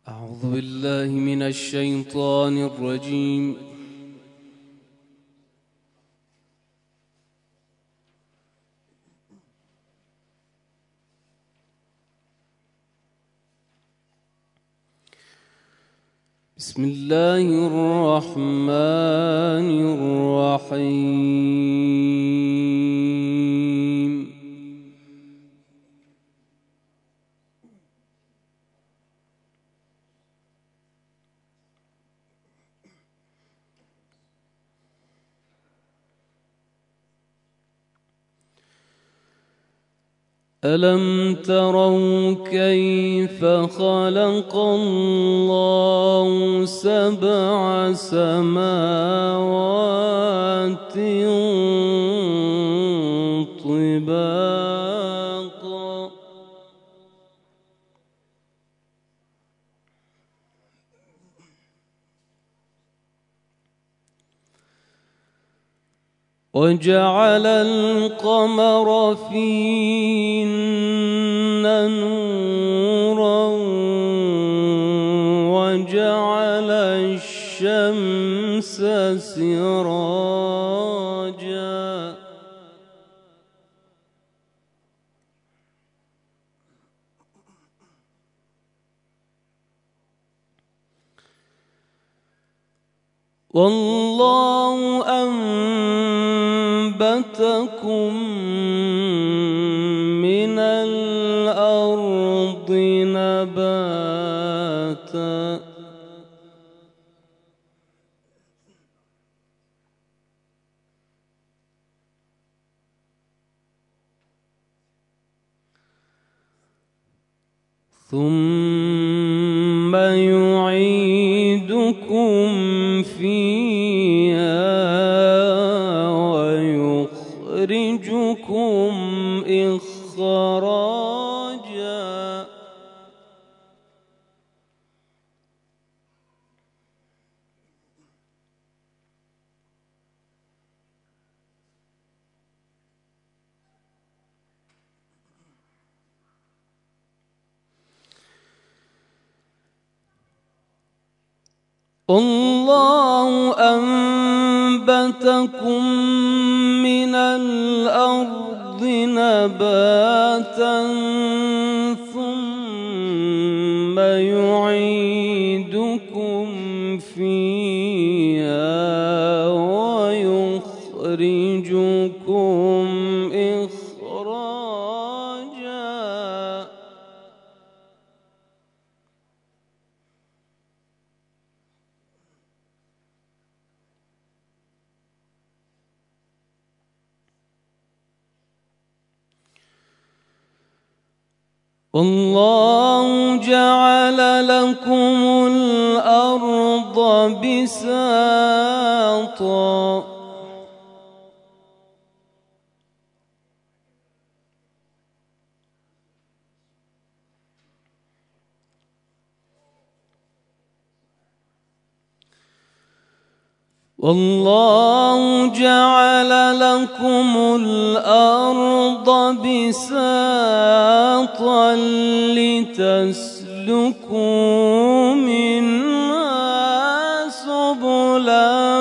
أعوذ بالله من الشيطان الرجيم. بسم الله الرحمن الرحيم. ألم تروا كيف خلق الله سبع سماوات طباقا وجعل القمر فيهن نورا وجعل الشمس سراجا والله أنبتكم من الأرض نباتا ثم يعيدكم فيها ويخرجكم إخراجا الله أنبتكم من الأرض نباتا ثم يعيدكم فيها ويخرجكم إخراجا والله جعل لكم الأرض بساطا والله جعل لكم الأرض بساطا لتسلكوا منها سبلا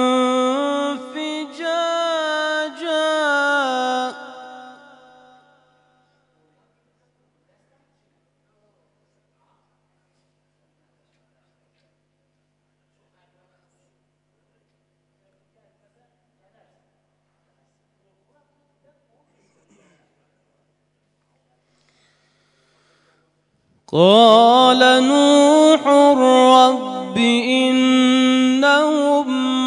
فجاجا قال نوح رب إنهم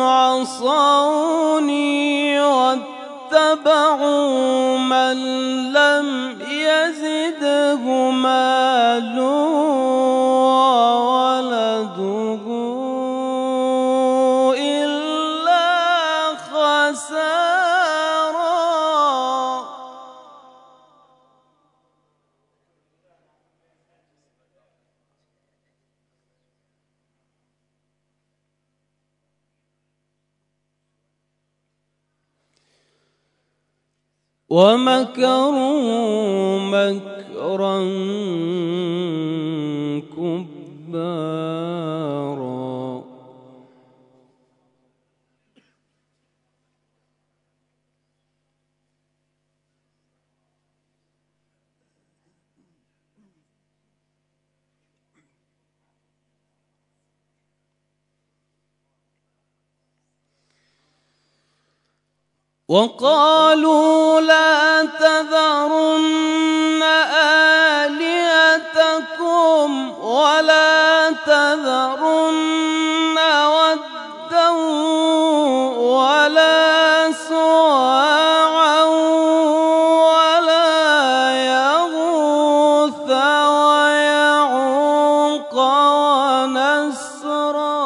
عصوني واتبعوا من لم يزده ماله وولده إلا خسارا ومكروا مكرا كبارا وقالوا لا تذرن آلهتكم ولا تذرن ودا ولا سواعا ولا يغوث ويعوق ونسرا.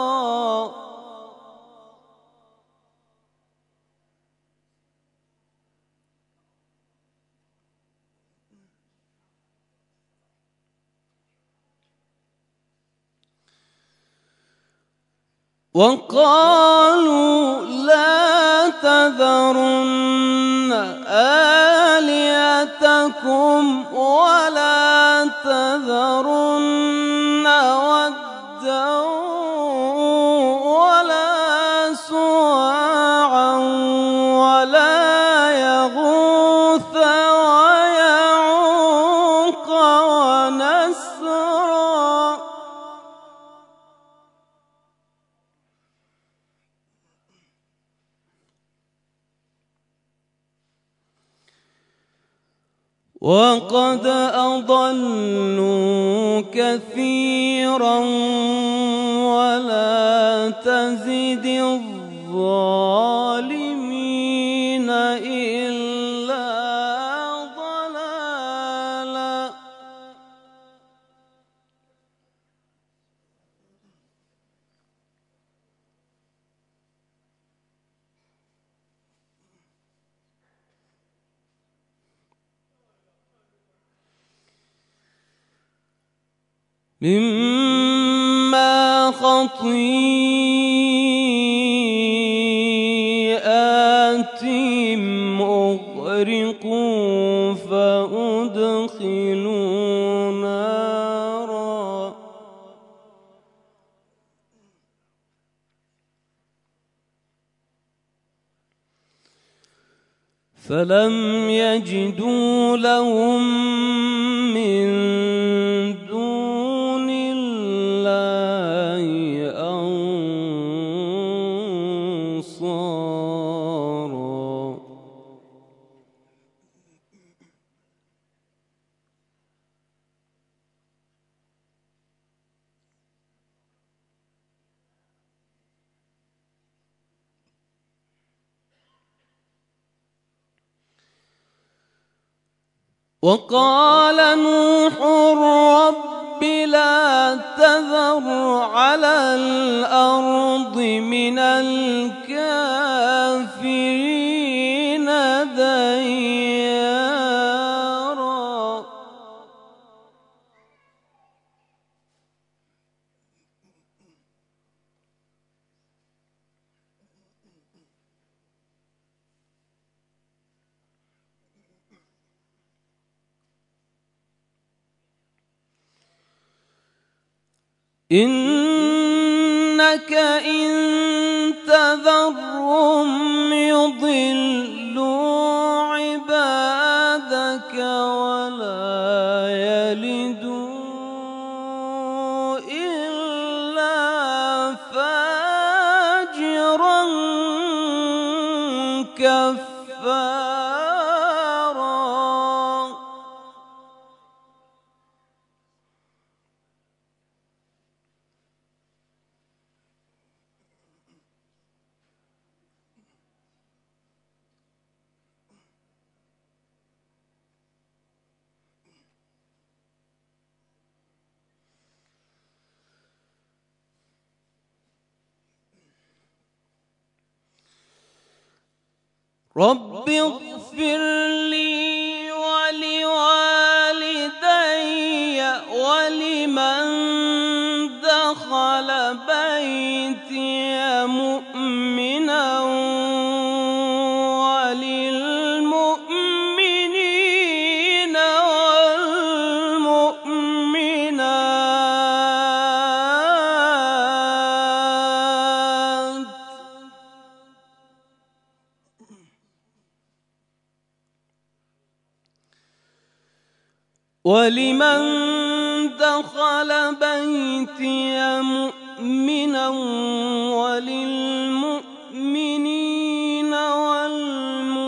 وقالوا لا تذرن آلهتكم ولا تذرن ودا ولا سواعا ولا يغوث ويعوق ونسرا. وقد أضلوا كثيرا ولا تزد الظالمين إلا ضلالا. مما خطيئاتهم أغرقوا فأدخلوا نارا فلم يجدوا لهم من دون الله أنصارا. وقال نوح رب لا تذر على الأرض من الكافرين ديارا. إنك إن تذرهم يضلوا عبادك ولا يلدوا إلا فاجرا كفارا. رب اغفر لي ولوالدي ولمن دخل بيتي مؤمنا وللمؤمنين والمؤمنات ولمن دخل بيتي مؤمنا وللمؤمنين والمؤمنات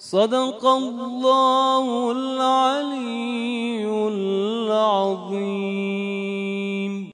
صدق الله العلي العظيم.